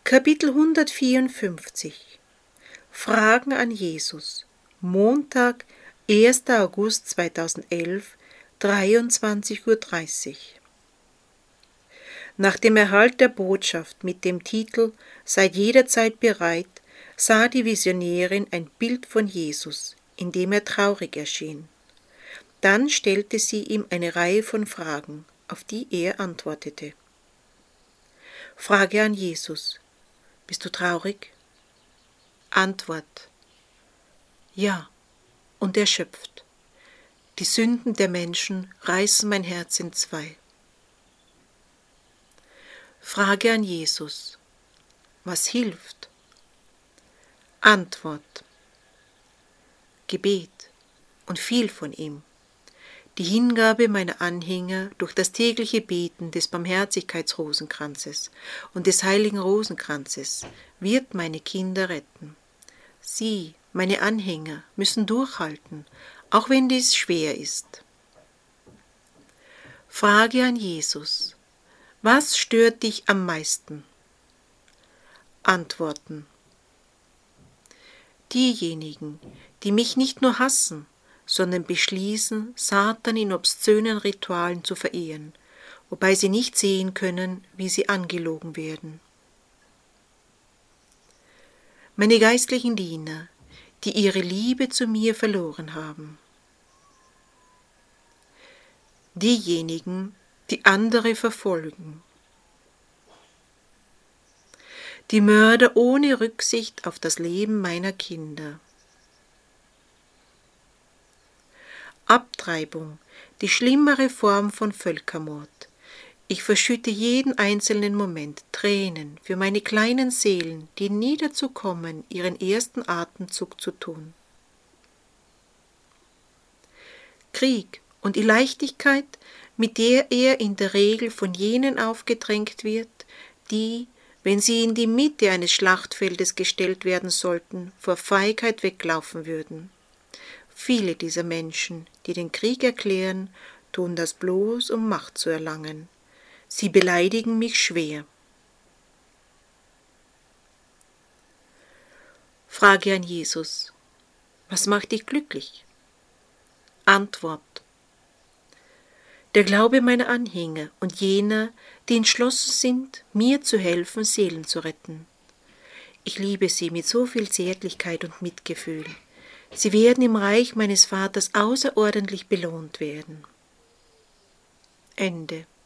Kapitel 154 Fragen an Jesus Montag, 1. August 2011, 23:30 Uhr. Nach dem Erhalt der Botschaft mit dem Titel »Seid jederzeit bereit« sah die Visionärin ein Bild von Jesus, in dem er traurig erschien. Dann stellte sie ihm eine Reihe von Fragen, auf die er antwortete. Frage an Jesus: Bist du traurig? Antwort: Ja, und erschöpft. Die Sünden der Menschen reißen mein Herz entzwei. Frage an Jesus: Was hilft? Antwort: Gebet und viel von ihm. Die Hingabe meiner Anhänger durch das tägliche Beten des Barmherzigkeitsrosenkranzes und des heiligen Rosenkranzes wird meine Kinder retten. Sie, meine Anhänger, müssen durchhalten, auch wenn dies schwer ist. Frage an Jesus: Was stört dich am meisten? Antworten: Diejenigen, die mich nicht nur hassen, sondern beschließen, Satan in obszönen Ritualen zu verehren, wobei sie nicht sehen können, wie sie angelogen werden. Meine geistlichen Diener, die ihre Liebe zu mir verloren haben. Diejenigen, die andere verfolgen. Die Mörder ohne Rücksicht auf das Leben meiner Kinder. Abtreibung, die schlimmere Form von Völkermord. Ich verschütte jeden einzelnen Moment Tränen für meine kleinen Seelen, die nie dazu kommen, ihren ersten Atemzug zu tun. Krieg und die Leichtigkeit, mit der er in der Regel von jenen aufgedrängt wird, die, wenn sie in die Mitte eines Schlachtfeldes gestellt werden sollten, vor Feigheit weglaufen würden. Viele dieser Menschen, die den Krieg erklären, tun das bloß, um Macht zu erlangen. Sie beleidigen mich schwer. Frage an Jesus: Was macht dich glücklich? Antwort: Der Glaube meiner Anhänger und jener, die entschlossen sind, mir zu helfen, Seelen zu retten. Ich liebe sie mit so viel Zärtlichkeit und Mitgefühl. Sie werden im Reich meines Vaters außerordentlich belohnt werden. Ende.